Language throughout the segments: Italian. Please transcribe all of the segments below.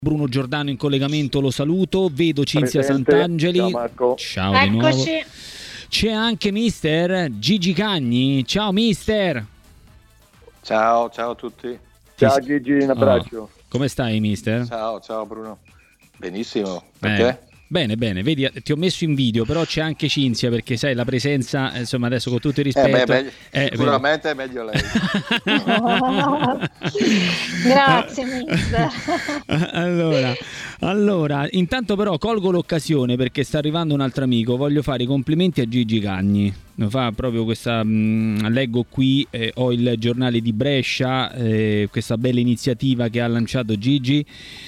Bruno Giordano in collegamento, lo saluto. Vedo Cinzia Presente. Sant'Angeli. Ciao Marco. Ciao di nuovo. Eccoci. C'è anche mister Gigi Cagni. Ciao mister. Ciao a tutti. Ciao Gigi, un abbraccio. Come stai mister? Ciao Bruno. Benissimo. Perché? Bene, vedi, ti ho messo in video, però c'è anche Cinzia, perché sai la presenza, insomma, adesso con tutto il rispetto. Sicuramente è meglio lei. Grazie mister. Allora, intanto però colgo l'occasione perché sta arrivando un altro amico. Voglio fare i complimenti a Gigi Cagni. Fa proprio questa, leggo qui, ho il giornale di Brescia, questa bella iniziativa che ha lanciato Gigi.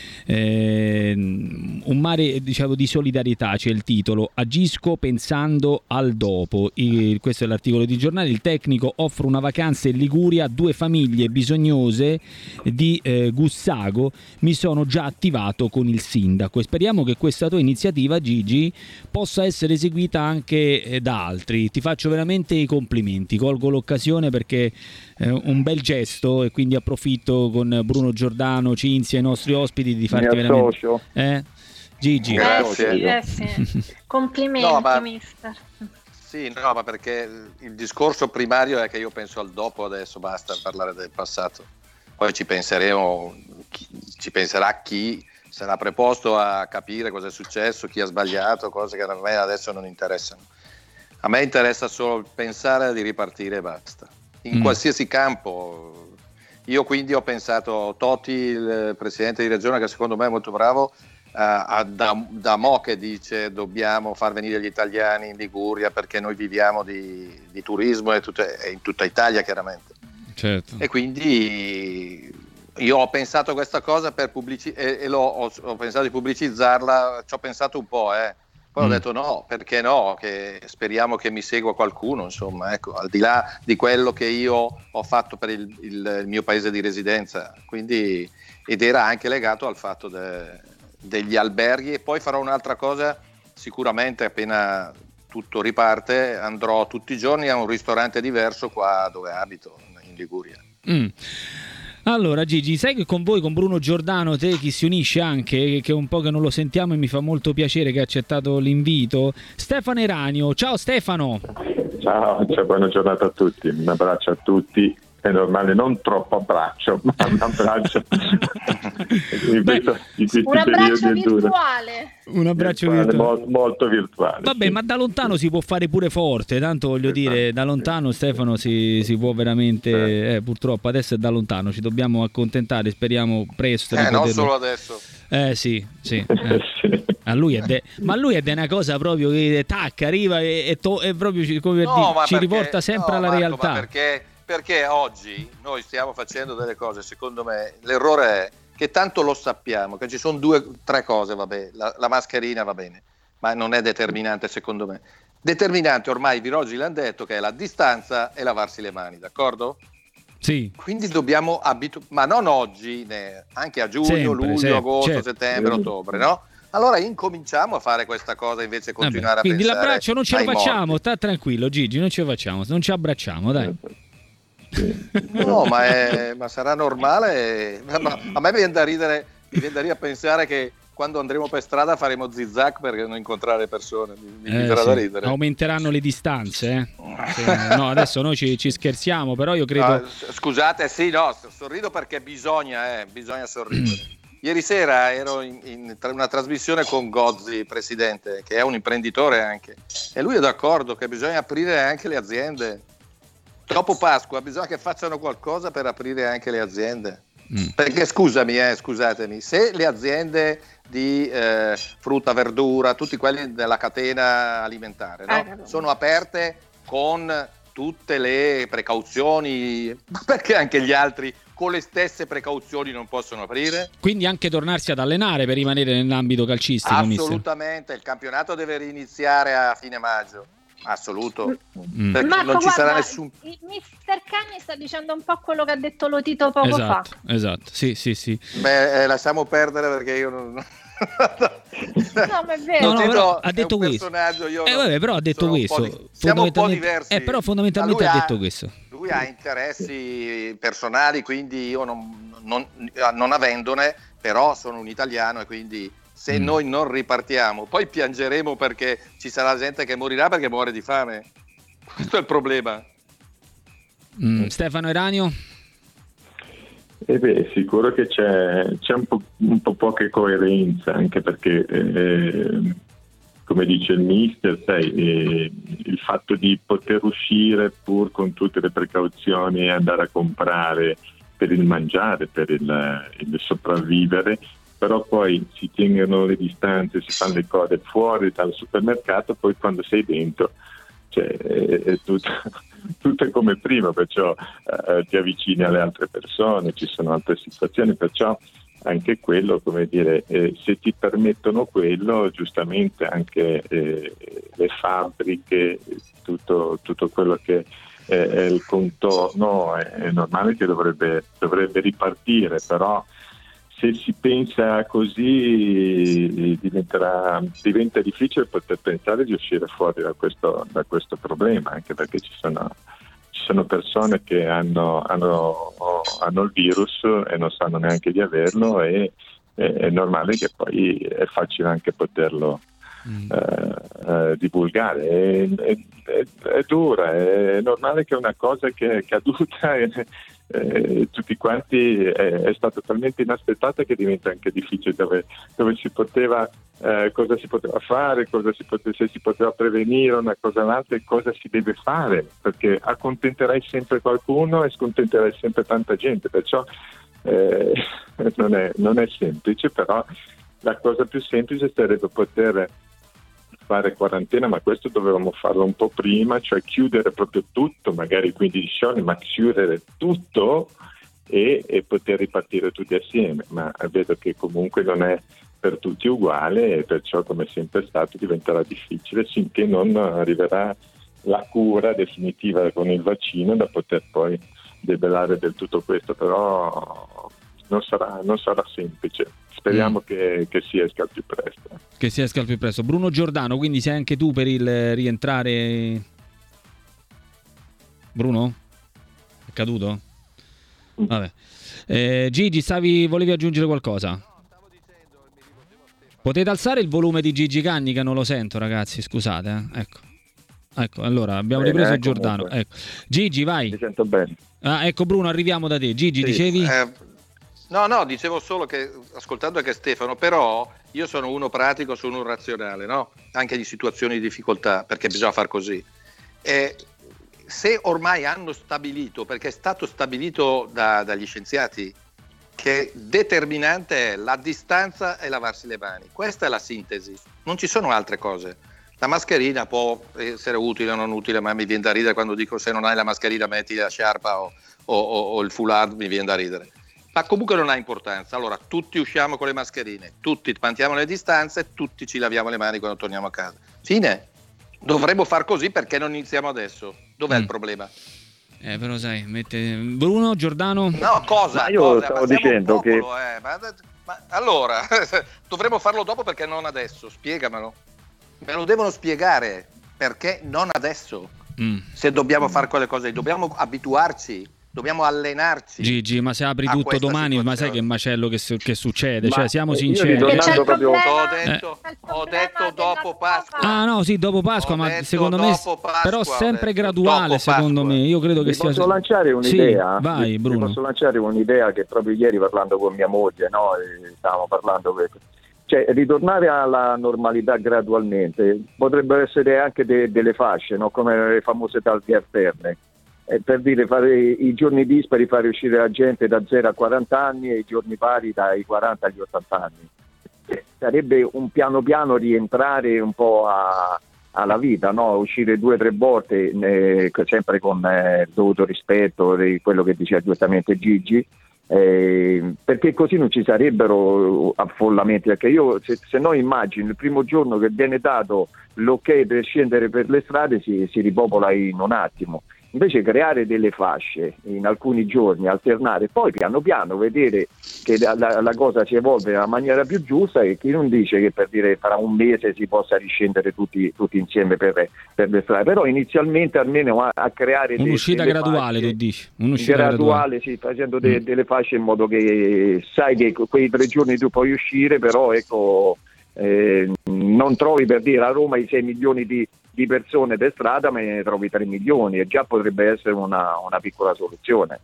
Un mare, diciamo, di solidarietà, c'è il titolo. Agisco pensando al dopo. Questo è l'articolo di giornale. Il tecnico offre una vacanza in Liguria a 2 famiglie bisognose di Gussago. Mi sono già attivato con il sindaco e speriamo che questa tua iniziativa, Gigi, possa essere eseguita anche da altri. Ti faccio veramente i complimenti, colgo l'occasione perché un bel gesto, e quindi approfitto con Bruno Giordano, Cinzia, i nostri ospiti, di farti veramente Gigi. Grazie. Sì. Complimenti mister. Sì, no, ma perché il discorso primario è che io penso al dopo, adesso basta parlare del passato. Poi ci penserà chi sarà preposto a capire cosa è successo, chi ha sbagliato, cose che a me adesso non interessano. A me interessa solo pensare di ripartire e basta. In qualsiasi campo. Io quindi ho pensato, Totti, il presidente di regione, che secondo me è molto bravo, da mo' che dice dobbiamo far venire gli italiani in Liguria perché noi viviamo di turismo e in tutta Italia chiaramente. Certo. E quindi io ho pensato questa cosa per ho pensato di pubblicizzarla, ci ho pensato un po', Poi ho detto no, perché no, che speriamo che mi segua qualcuno, insomma, ecco, al di là di quello che io ho fatto per il mio paese di residenza, quindi, ed era anche legato al fatto degli alberghi. E poi farò un'altra cosa, sicuramente appena tutto riparte andrò tutti i giorni a un ristorante diverso qua dove abito, in Liguria. Allora Gigi, sai che con voi, con Bruno Giordano, te chi si unisce anche, che è un po' che non lo sentiamo e mi fa molto piacere che ha accettato l'invito, Stefano Eranio. Ciao Stefano. Ciao, buona giornata a tutti, un abbraccio a tutti. È normale, non troppo abbraccio, ma un abbraccio. Un abbraccio virtuale. Un abbraccio virtuale. Molto virtuale. Vabbè, sì. Ma da lontano si può fare pure forte, tanto voglio dire, da lontano Stefano si può veramente, purtroppo adesso è da lontano, ci dobbiamo accontentare, speriamo presto. Non solo adesso. Sì. A lui ma lui è una cosa proprio che arriva e proprio ci riporta sempre alla Marco, realtà. Ma perché oggi noi stiamo facendo delle cose, secondo me l'errore è che tanto lo sappiamo, che ci sono 2-3 cose, vabbè, la mascherina va bene, ma non è determinante secondo me. Determinante, ormai i virologi l'hanno detto, che è la distanza e lavarsi le mani, d'accordo? Sì. Quindi dobbiamo ma non oggi, anche a giugno, luglio, agosto, settembre, ottobre, no? Allora incominciamo a fare questa cosa invece continuare a pensare. Quindi l'abbraccio non ce lo facciamo, sta tranquillo Gigi, non ce lo facciamo, non ci abbracciamo, dai. No, ma sarà normale. A me viene da ridere a pensare che quando andremo per strada faremo zigzag per non incontrare persone. Mi verrà da ridere. Aumenteranno le distanze. No, adesso noi ci scherziamo, però io credo. No, scusate, sorrido perché bisogna sorridere. Ieri sera ero in una trasmissione con Gozzi, presidente, che è un imprenditore anche, e lui è d'accordo che bisogna aprire anche le aziende. Dopo Pasqua bisogna che facciano qualcosa per aprire anche le aziende. Perché scusatemi, se le aziende di frutta, verdura, tutti quelli della catena alimentare, no? Sono aperte con tutte le precauzioni, perché anche gli altri con le stesse precauzioni non possono aprire? Quindi anche tornarsi ad allenare per rimanere nell'ambito calcistico. Assolutamente, il campionato deve riniziare a fine maggio. Assoluto. Perché Marco, non ci sarà nessun. Il mister Cagni sta dicendo un po' quello che ha detto Lotito poco fa. Esatto, sì. Beh, lasciamo perdere perché io non. No, ma è vero. No, ha detto questo. Però ha detto questo. Siamo un po' diversi. Però fondamentalmente ha detto questo. Lui ha interessi personali, quindi io non avendone però sono un italiano e quindi se noi non ripartiamo poi piangeremo perché ci sarà gente che morirà perché muore di fame. Questo è il problema. Stefano Eranio? Sicuro che c'è un po' poca coerenza, anche perché come dice il mister, il fatto di poter uscire pur con tutte le precauzioni e andare a comprare per il mangiare, per il sopravvivere, però poi si tengono le distanze, si fanno le cose fuori dal supermercato, poi quando sei dentro è tutto è come prima, perciò ti avvicini alle altre persone, ci sono altre situazioni, perciò anche quello, come dire, se ti permettono quello, giustamente anche le fabbriche, tutto quello che è il contorno è normale che dovrebbe ripartire, però se si pensa così diventa difficile poter pensare di uscire fuori da questo problema, anche perché ci sono persone che hanno il virus e non sanno neanche di averlo, e è normale che poi è facile anche poterlo divulgare. È dura, è normale che una cosa che è caduta tutti quanti è stata talmente inaspettata che diventa anche difficile dove si poteva cosa si poteva fare, se si poteva prevenire una cosa o l'altra, e cosa si deve fare, perché accontenterai sempre qualcuno e scontenterai sempre tanta gente, perciò non è semplice, però la cosa più semplice sarebbe poter fare quarantena, ma questo dovevamo farlo un po' prima, cioè chiudere proprio tutto, magari 15 giorni, ma chiudere tutto e poter ripartire tutti assieme, ma vedo che comunque non è per tutti uguale, e perciò, come sempre è stato, diventerà difficile finché non arriverà la cura definitiva con il vaccino da poter poi debellare del tutto questo, però non sarà semplice. Speriamo che si esca al più presto. Che si esca al più presto. Bruno Giordano, quindi sei anche tu per il rientrare? Bruno? È caduto? Vabbè. Gigi, volevi aggiungere qualcosa? Potete alzare il volume di Gigi Canni, che non lo sento, ragazzi, scusate. Ecco, allora abbiamo ripreso Giordano. Ecco. Gigi, vai. Mi sento bene. Ecco Bruno, arriviamo da te. Gigi, dicevi? No, dicevo solo che, ascoltando anche Stefano, però io sono uno pratico, sono un razionale, no? Anche di situazioni di difficoltà, perché bisogna far così. Se ormai hanno stabilito, perché è stato stabilito dagli scienziati, che determinante è la distanza e lavarsi le mani, questa è la sintesi, non ci sono altre cose. La mascherina può essere utile o non utile, ma mi viene da ridere quando dico se non hai la mascherina metti la sciarpa o il foulard, mi viene da ridere. Ma comunque non ha importanza. Allora, tutti usciamo con le mascherine, tutti mantiamo le distanze, tutti ci laviamo le mani quando torniamo a casa. Fine. Dovremmo far così, perché non iniziamo adesso? Dov'è il problema? Però sai, Bruno Giordano? No, cosa? Ma io stavo dicendo popolo, ma allora, dovremmo farlo dopo, perché non adesso? Spiegamelo. Me lo devono spiegare, perché non adesso? Se dobbiamo fare quelle cose, dobbiamo abituarci. Dobbiamo allenarci. Gigi, ma se apri tutto domani, ma sai che macello che succede? Ma cioè, siamo sinceri. Ho detto dopo Pasqua. Ah no, sì, dopo Pasqua, ma secondo me Pasqua, però sempre graduale, secondo me. Io credo che sia. Posso lanciare un'idea? Sì, vai, Bruno. Posso lanciare un'idea che proprio ieri, parlando con mia moglie, no, stavamo parlando cioè ritornare alla normalità gradualmente. Potrebbero essere anche delle fasce, no, come le famose targhe alterne. Per dire, fare i giorni dispari, fare uscire la gente da 0 a 40 anni e i giorni pari dai 40 agli 80 anni. Sarebbe un piano piano rientrare un po' alla vita, no? Uscire 2 o 3 volte, sempre con dovuto rispetto di quello che diceva giustamente Gigi, perché così non ci sarebbero affollamenti, perché io se no immagino il primo giorno che viene dato l'ok per scendere per le strade si ripopola in un attimo. invece creare delle fasce in alcuni giorni, alternare, poi piano piano vedere che la cosa si evolve nella maniera più giusta, e chi non dice che per dire fra un mese si possa riscendere tutti insieme per le strade, però inizialmente almeno a creare un'uscita delle graduale, fasce, tu dici? Un'uscita graduale, sì, facendo delle fasce in modo che sai che quei 3 giorni tu puoi uscire, però ecco, non trovi, per dire, a Roma i 6 milioni di persone per strada, ma ne trovi 3 milioni, e già potrebbe essere una piccola soluzione.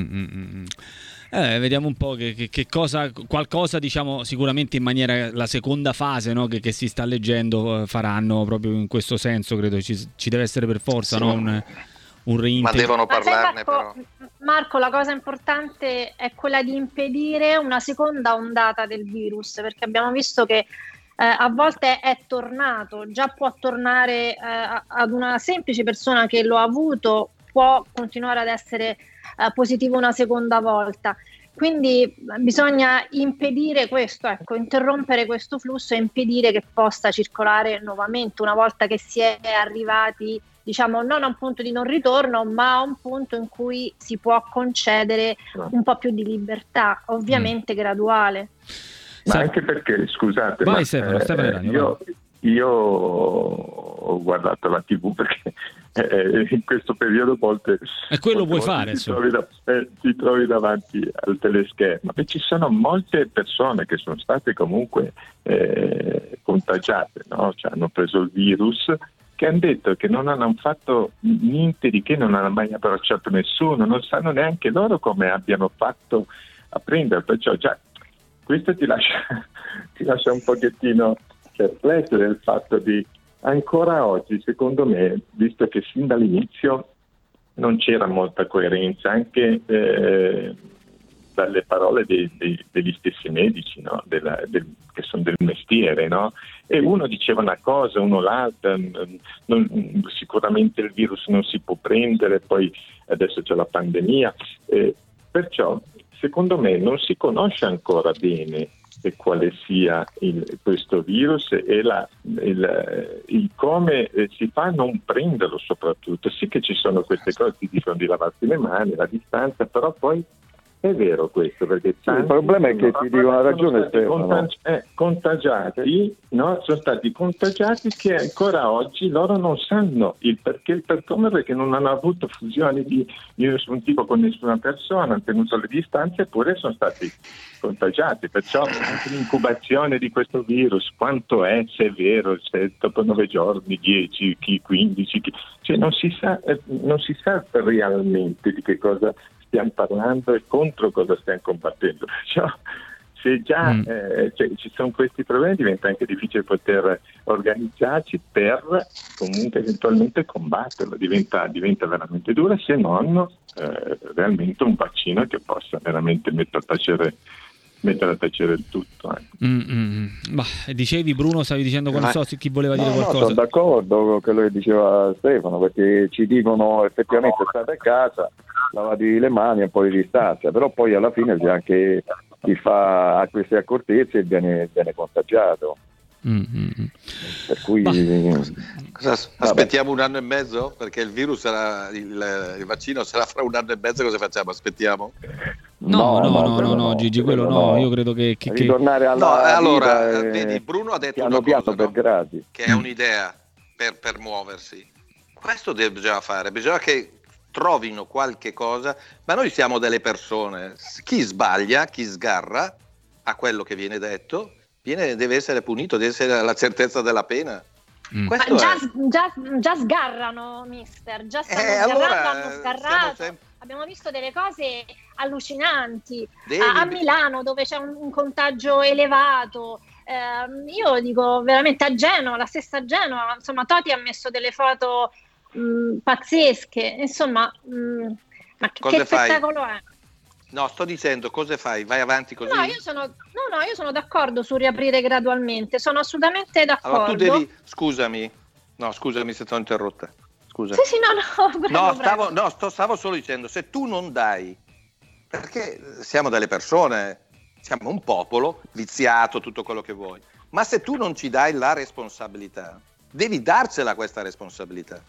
Vediamo un po' che cosa, qualcosa, diciamo, sicuramente in maniera, la seconda fase, no, che si sta leggendo, faranno proprio in questo senso. Credo ci deve essere per forza, sì, no? un ma devono parlarne. Marco, la cosa importante è quella di impedire una seconda ondata del virus, perché abbiamo visto che a volte è tornato, già può tornare ad una semplice persona che lo ha avuto, può continuare ad essere positivo una seconda volta. Quindi bisogna impedire questo, ecco, interrompere questo flusso e impedire che possa circolare nuovamente una volta che si è arrivati, diciamo, non a un punto di non ritorno, ma a un punto in cui si può concedere un po' più di libertà, ovviamente graduale. Ma anche perché, scusate, vai, Stefano, io ho guardato la TV perché in questo periodo molte e quello puoi fare, ti trovi davanti al teleschermo, e ci sono molte persone che sono state comunque contagiate, no? Cioè, hanno preso il virus, che hanno detto che non hanno fatto niente di che, non hanno mai abbracciato nessuno, non sanno neanche loro come abbiano fatto a prendere, perciò già questo ti lascia un pochettino perplesso del fatto di, ancora oggi, secondo me, visto che sin dall'inizio non c'era molta coerenza, anche dalle parole degli stessi medici, no? Che sono del mestiere, no? E uno diceva una cosa, uno l'altra, sicuramente il virus non si può prendere, poi adesso c'è la pandemia, perciò secondo me non si conosce ancora bene quale sia questo virus e il come si fa a non prenderlo, soprattutto. Sì che ci sono queste cose, ti dicono di lavarsi le mani, la distanza, però poi è vero questo, perché il problema è che ti dicono la ragione, contagiati, no? Sono stati contagiati che ancora oggi loro non sanno il perché, il per come, perché non hanno avuto fusioni di nessun tipo con nessuna persona, hanno tenuto le distanze, eppure sono stati contagiati. Perciò anche l'incubazione di questo virus, quanto è, se è vero, se dopo 9 giorni, 10, 15, cioè non si sa realmente di che cosa stiamo parlando e contro cosa stiamo combattendo. Perciò se già ci sono questi problemi, diventa anche difficile poter organizzarci per comunque eventualmente combatterlo, diventa veramente dura, se non realmente un vaccino che possa veramente mettere a tacere il tutto. Ma dicevi, Bruno, stavi dicendo, non so chi voleva dire qualcosa. No, sono d'accordo con quello che diceva Stefano, perché ci dicono effettivamente state a casa, lavati le mani, un po' di distanza, però poi alla fine c'è anche chi ha queste accortezze e viene contagiato. Per cui aspettiamo un anno e mezzo, perché il virus sarà il vaccino sarà fra un anno e mezzo. Cosa facciamo? Aspettiamo? No, Gigi, quello no. Io credo che ritornare alla allora vedi, Bruno ha detto una cosa, per gradi, che è un'idea per muoversi. Questo bisogna fare, bisogna che trovino qualche cosa, ma noi siamo delle persone, chi sbaglia, chi sgarra a quello che viene detto deve essere punito, deve essere alla certezza della pena. Questo già sgarrano, mister, già stanno sgarrando, hanno sgarrato. Abbiamo visto delle cose allucinanti a Milano, dove c'è un contagio elevato. Io dico veramente, a Genova, la stessa Genova, insomma, Toti ha messo delle foto pazzesche, insomma, ma che spettacolo è? No, sto dicendo, cosa fai? Vai avanti così? No, io sono d'accordo su riaprire gradualmente, sono assolutamente d'accordo. Allora tu devi, scusami se ti ho interrotta. Scusa. Sì, prego. Stavo solo dicendo, se tu non dai, perché siamo delle persone, siamo un popolo viziato, tutto quello che vuoi, ma se tu non ci dai la responsabilità, devi darcela questa responsabilità.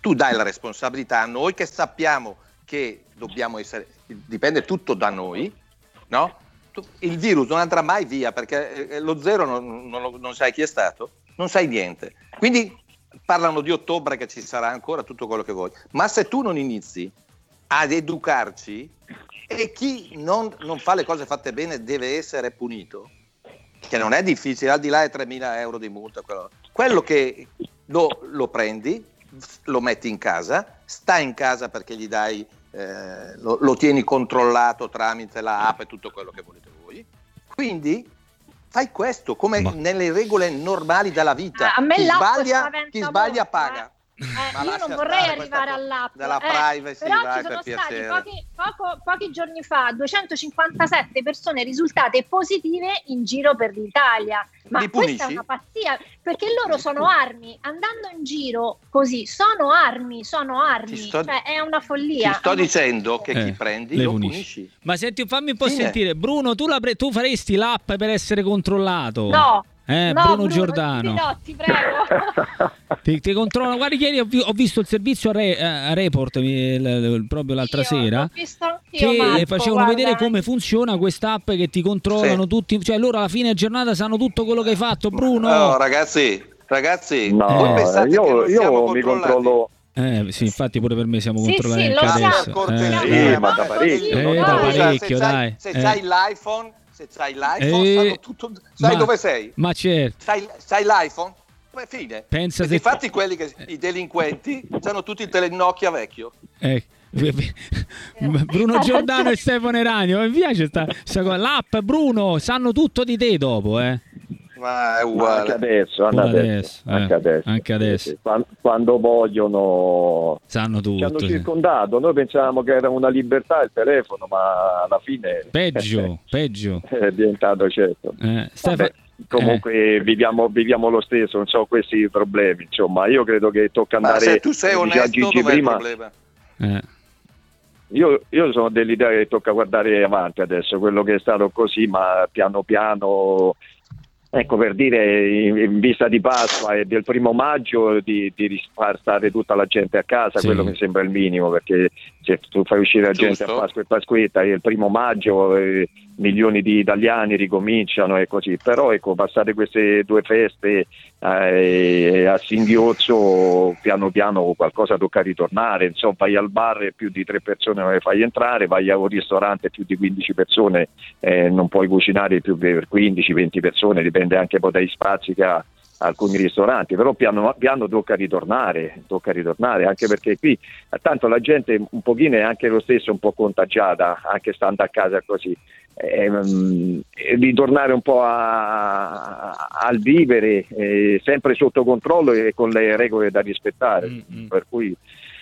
tu dai la responsabilità a noi che sappiamo che dobbiamo essere, dipende tutto da noi, no? Il virus non andrà mai via perché lo zero non sai chi è stato, non sai niente. Quindi parlano di ottobre che ci sarà ancora tutto quello che vuoi, ma se tu non inizi ad educarci, e chi non fa le cose fatte bene deve essere punito, che non è difficile, al di là di 3.000 euro di multa, quello che lo prendi, lo metti in casa, sta in casa perché gli dai, lo tieni controllato tramite la app e tutto quello che volete voi, quindi fai questo come nelle regole normali della vita. A me chi sbaglia paga. Io non vorrei arrivare all'app della privacy, però ci sono stati pochi giorni fa 257 persone risultate positive in giro per l'Italia, ma questa è una pazzia, perché loro sono armi, andando in giro così sono armi, cioè è una follia. Ti sto dicendo che chi prendi lo punisci. Ma senti, fammi un po' sentire, Bruno, tu faresti l'app per essere controllato? No, Bruno Giordano, no, ti prego. ti controllo. Guarda, ieri ho visto il servizio a Report proprio l'altra sera, l'ho visto anch'io, che Marco, facevano vedere come funziona quest'app, che ti controllano tutti, cioè loro alla fine giornata sanno tutto quello che hai fatto, Bruno. No, ragazzi, no, voi pensate io mi controllo. Sì, infatti pure per me siamo controllati lo adesso. Ma da parecchio. Dai. Se c'hai l'iPhone, sanno tutto. Sai dove sei? Ma certo. Sai l'iPhone? Beh, fine. Pensa se infatti i delinquenti hanno tutti il Nokia vecchio. Bruno Giordano e Stefano Eranio, mi piace sta l'app. Bruno, sanno tutto di te dopo, Ma è uguale. Anche adesso. Quando vogliono sanno tutto. Ci hanno circondato. Noi pensavamo che era una libertà il telefono, ma alla fine peggio. È diventato certo. Comunque viviamo lo stesso, non so questi problemi. Insomma, io credo che tocca andare. Ma se tu sei onesto, dov'è il problema? Io sono dell'idea che tocca guardare avanti adesso, quello che è stato così, ma piano piano. Ecco, per dire, in vista di Pasqua e del 1° maggio di far stare tutta la gente a casa, quello mi sembra il minimo, perché se tu fai uscire la gente a Pasqua e Pasquetta e il 1° maggio milioni di italiani ricominciano e così, però ecco, passate queste 2 feste a singhiozzo, piano piano qualcosa tocca ritornare, insomma, vai al bar e più di 3 persone non le fai entrare, vai a un ristorante più di 15 persone, non puoi cucinare più per 15-20 persone, dipende anche poi dai spazi che ha alcuni ristoranti, però piano piano tocca ritornare, anche perché qui tanto la gente un pochino è anche lo stesso un po' contagiata, anche stando a casa così, ritornare un po' al vivere sempre sotto controllo e con le regole da rispettare, per cui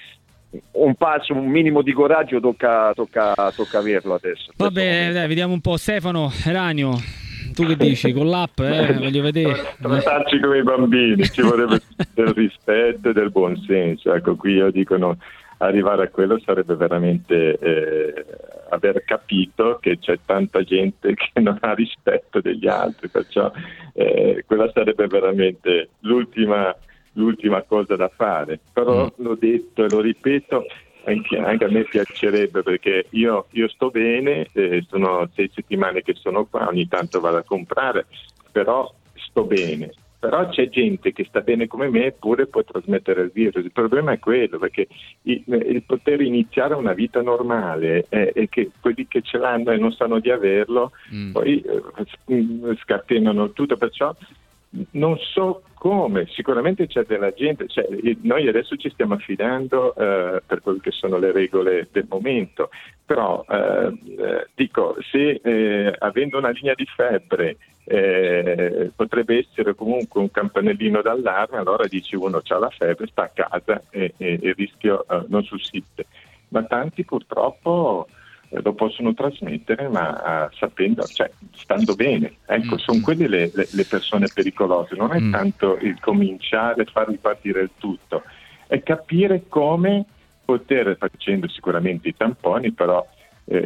un minimo di coraggio tocca averlo adesso. Va bene, dai, vediamo un po'. Stefano Eranio, tu che dici? Con l'app, voglio vedere. Trattarci come i bambini, ci vorrebbe del rispetto e del buon senso. Ecco, qui io dico arrivare a quello sarebbe veramente aver capito che c'è tanta gente che non ha rispetto degli altri, perciò quella sarebbe veramente l'ultima cosa da fare. Però l'ho detto e lo ripeto, anche a me piacerebbe, perché io sto bene, sono 6 settimane che sono qua, ogni tanto vado a comprare, però sto bene. Però c'è gente che sta bene come me eppure può trasmettere il virus. Il problema è quello, perché il poter iniziare una vita normale e che quelli che ce l'hanno e non sanno di averlo poi scatenano tutto, perciò non so come, sicuramente c'è della gente, noi adesso ci stiamo affidando per quelle che sono le regole del momento, però dico, se avendo una linea di febbre potrebbe essere comunque un campanellino d'allarme, allora dici uno c'ha la febbre, sta a casa e il rischio non sussiste, ma tanti purtroppo lo possono trasmettere, ma sapendo, stando bene. Ecco, sono quelle le persone pericolose, non è tanto il cominciare a far ripartire il tutto, è capire come poter, facendo sicuramente i tamponi, però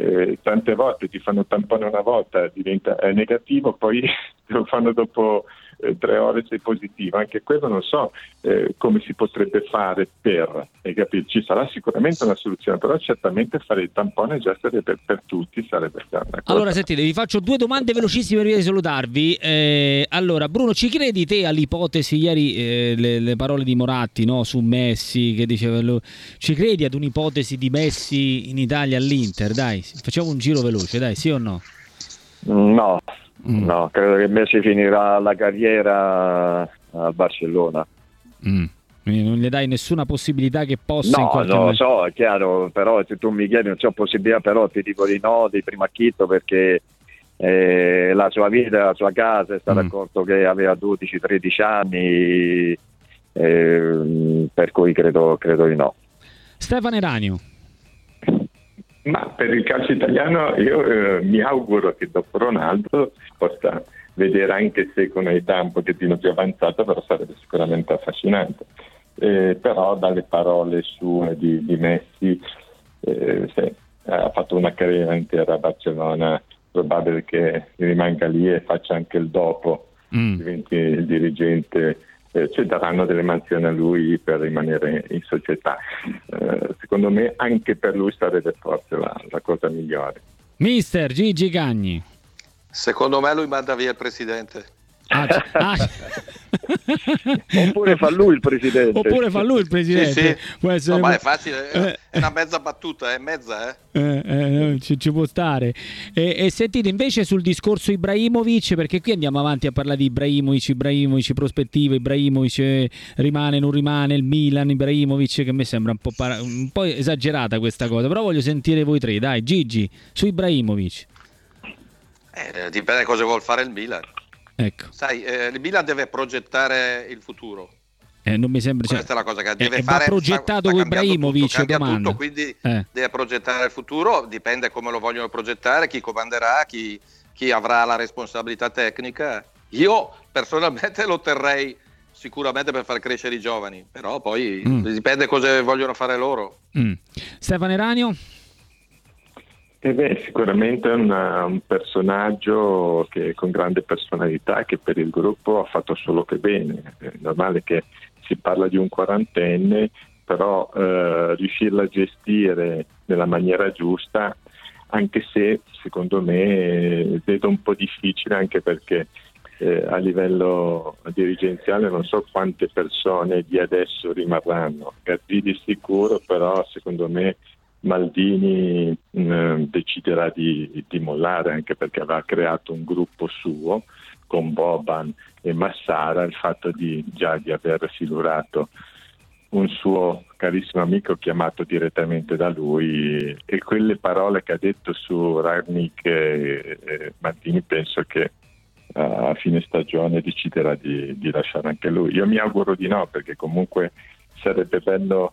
tante volte ti fanno tampone una volta, diventa negativo, poi te lo fanno dopo 3 ore sei positivo, anche quello non so come si potrebbe fare hai capito? Ci sarà sicuramente una soluzione, però certamente fare il tampone già sarebbe per tutti, sarebbe una cosa. Allora sentite, vi faccio 2 domande velocissime prima di salutarvi. Allora Bruno, ci credi te all'ipotesi ieri le parole di Moratti, no, su Messi, che diceva ci credi ad un'ipotesi di Messi in Italia all'Inter? Dai, facciamo un giro veloce, dai, sì o no? No, credo che Messi finirà la carriera a Barcellona. Non gli dai nessuna possibilità che possa in qualche modo? So, è chiaro, però se tu mi chiedi non c'ho possibilità, però ti dico di no di primo acchito, perché la sua vita, la sua casa, è stato accorto che aveva 12-13 anni, per cui credo di no. Stefano Eranio. Ma per il calcio italiano io mi auguro che dopo Ronaldo si possa vedere, anche se con un'età un pochettino più avanzata, però sarebbe sicuramente affascinante. Però dalle parole sue di Messi, ha fatto una carriera intera a Barcellona, probabile che rimanga lì e faccia anche il dopo, diventi il dirigente. Daranno delle mansioni a lui per rimanere in società. Secondo me anche per lui sarebbe forse la cosa migliore. Mister Gigi Gagni. Secondo me lui manda via il presidente. Oppure fa lui il presidente. Sì. Può essere... ma è facile, è una mezza battuta, è mezza. Ci può stare. E sentite invece sul discorso Ibrahimovic, perché qui andiamo avanti a parlare di Ibrahimovic, prospettive, Ibrahimovic rimane, non rimane, il Milan, Ibrahimovic, che a me sembra un po' esagerata questa cosa, però voglio sentire voi tre. Dai, Gigi, su Ibrahimovic. Dipende cosa vuol fare il Milan. Ecco. Sai, il Milan deve progettare il futuro. Non mi sembra. Questa è la cosa che deve fare. Va progettato con Ibrahimovic, domanda. Tutto, quindi deve progettare il futuro. Dipende come lo vogliono progettare, chi comanderà, chi avrà la responsabilità tecnica. Io personalmente lo terrei sicuramente per far crescere i giovani, però poi dipende cosa vogliono fare loro. Stefano Eranio? Sicuramente è un personaggio che con grande personalità, che per il gruppo ha fatto solo che bene. È normale che si parla di un 40enne, però riuscirla a gestire nella maniera giusta, anche se secondo me vedo un po' difficile, anche perché a livello dirigenziale non so quante persone di adesso rimarranno. Gazzidis sicuro, però secondo me Maldini deciderà di mollare, anche perché aveva creato un gruppo suo con Boban e Massara. Il fatto di aver silurato un suo carissimo amico chiamato direttamente da lui, e quelle parole che ha detto su Rangnick, Maldini penso che a fine stagione deciderà di lasciare anche lui. Io mi auguro di no, perché comunque sarebbe bello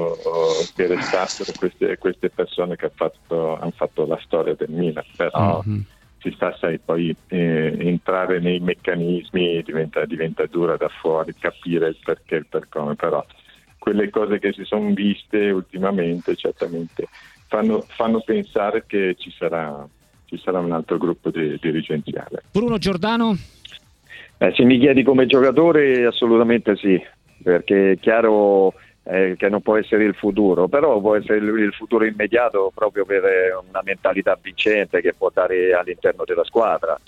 che restassero queste persone che hanno fatto la storia del Milan, però ci sta, sai, poi entrare nei meccanismi diventa dura da fuori, capire il perché e il per come, però quelle cose che si sono viste ultimamente certamente fanno pensare che ci sarà un altro gruppo dirigenziale. Bruno Giordano? Se mi chiedi come giocatore, assolutamente sì, perché è chiaro che non può essere il futuro, però può essere il futuro immediato, proprio per una mentalità vincente che può dare all'interno della squadra.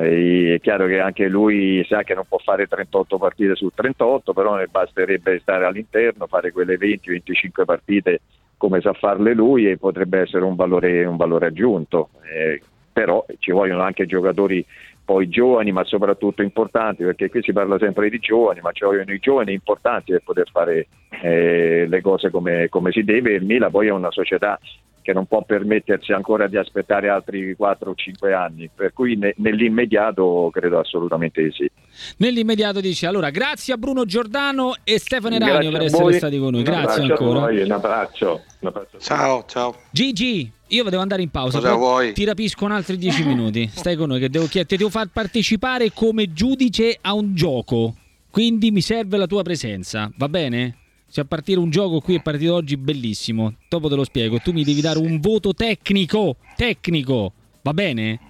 È chiaro che anche lui sa che non può fare 38 partite su 38, però ne basterebbe stare all'interno, fare quelle 20-25 partite come sa farle lui, e potrebbe essere un valore aggiunto. Però ci vogliono anche giocatori poi giovani, ma soprattutto importanti, perché qui si parla sempre di giovani, ma ci vogliono i giovani importanti per poter fare le cose come si deve. Il Milan poi è una società che non può permettersi ancora di aspettare altri 4 o 5 anni, per cui nell'immediato credo assolutamente di sì. Nell'immediato dice. Allora, grazie a Bruno Giordano e Stefano Eranio per essere stati con noi. Grazie ancora. Un abbraccio. Ciao. Gigi, io devo andare in pausa. Cosa vuoi? Ti rapisco un altri 10 minuti. Stai con noi, che ti devo far partecipare come giudice a un gioco. Quindi mi serve la tua presenza, va bene? C'è a partire un gioco qui, è partito oggi bellissimo. Dopo te lo spiego. Tu mi devi dare un voto tecnico, va bene?